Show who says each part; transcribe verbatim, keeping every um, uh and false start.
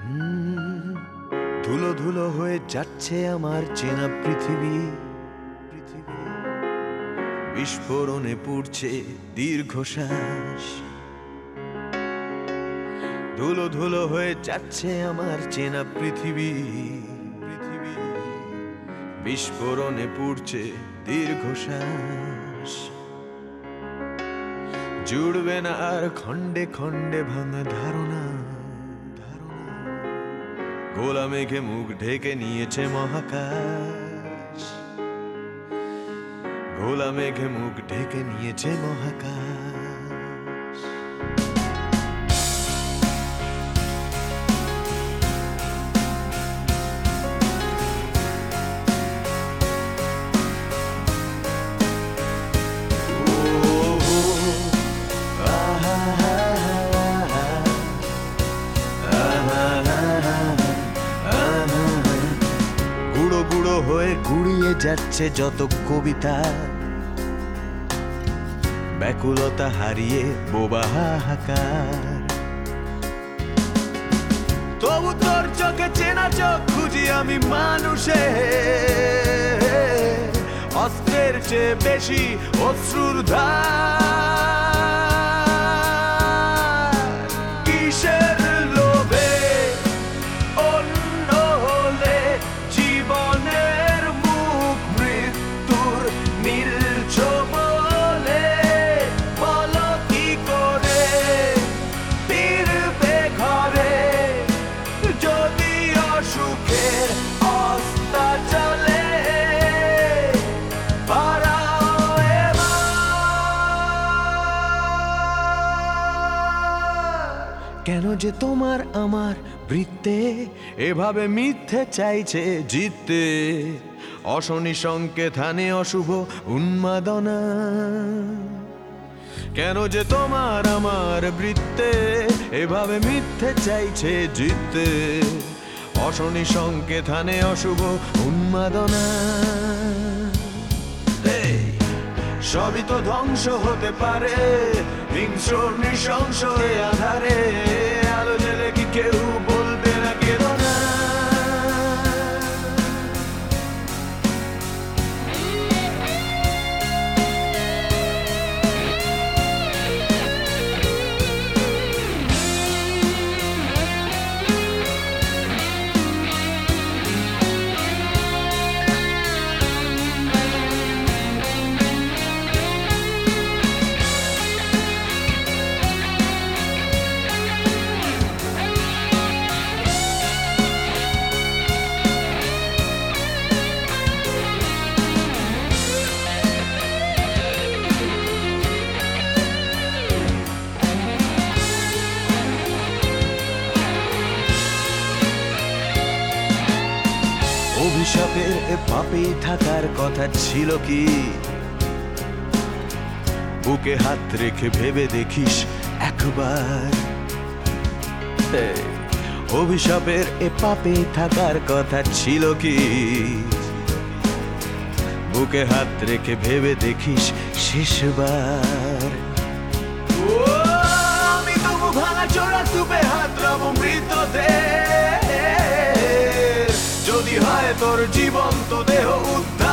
Speaker 1: হুম, ধুলো ধুলো হয়ে যাচ্ছে আমার চেনা পৃথিবী। পৃথিবী বিস্ফোরণে পুড়ছে দীর্ঘশ্বাস। ধুলো ধুলো হয়ে যাচ্ছে আমার চেনা পৃথিবী। পৃথিবী বিস্ফোরণে পুড়ছে দীর্ঘশ্বাস। জুড়বে না আর খণ্ডে খণ্ডে ভাঙা ধারণা। ধারণা গোলা মেঘে মুখ ঢেকে নিয়েছে মহাকাশ। গোলা মেঘে মুখ ঢেকে নিয়েছে মহাকাশ। গুঁড়ো গুঁড়ো হয়ে গুড়িয়ে যাচ্ছে যত কবিতা। ব্যাকুলতা হারিয়ে বোবা হাহাকার। তবু তোর চোখে চেনা চোখ খুঁজি আমি মানুষে। অস্ত্রের চেয়ে বেশি অশ্রুর ধার। কিসের লোভে অন্য হলে জীবনের মুখ মৃত্যুর নীলছ বলে। বলো কি করে ফিরবে ঘরে যদি অসুখের অস্তা চলে। কেন যে তোমার আমার বৃত্তে এভাবে মিথ্যে চাইছে জিততে। অশনি সংকেত হানে অশুভ উন্মাদনা। কেন যে তোমার আমার বৃত্তে এভাবে মিথ্যে চাইছে জিততে। অশনি সংকেত হানে অশুভ উন্মাদনা। সবই তো ধ্বংস হতে পারে হিংস্র নৃশংস এ আধারে। আলো জেলে কি কেউ বলবে না কেঁদো না। অভিশাপের এ পাপে থাকার কথা ছিল কি? বুকে হাত রেখে ভেবে দেখিস একবার। অভিশাপের এ পাপে থাকার কথা ছিল কি? বুকে হাত রেখে ভেবে দেখিস শেষবার। আমি তবু ভাঙা চোরা স্তূপে হাত রব মৃতদেহ। যদি হয় তোর জীবন্ত দেহ উদ্ধার।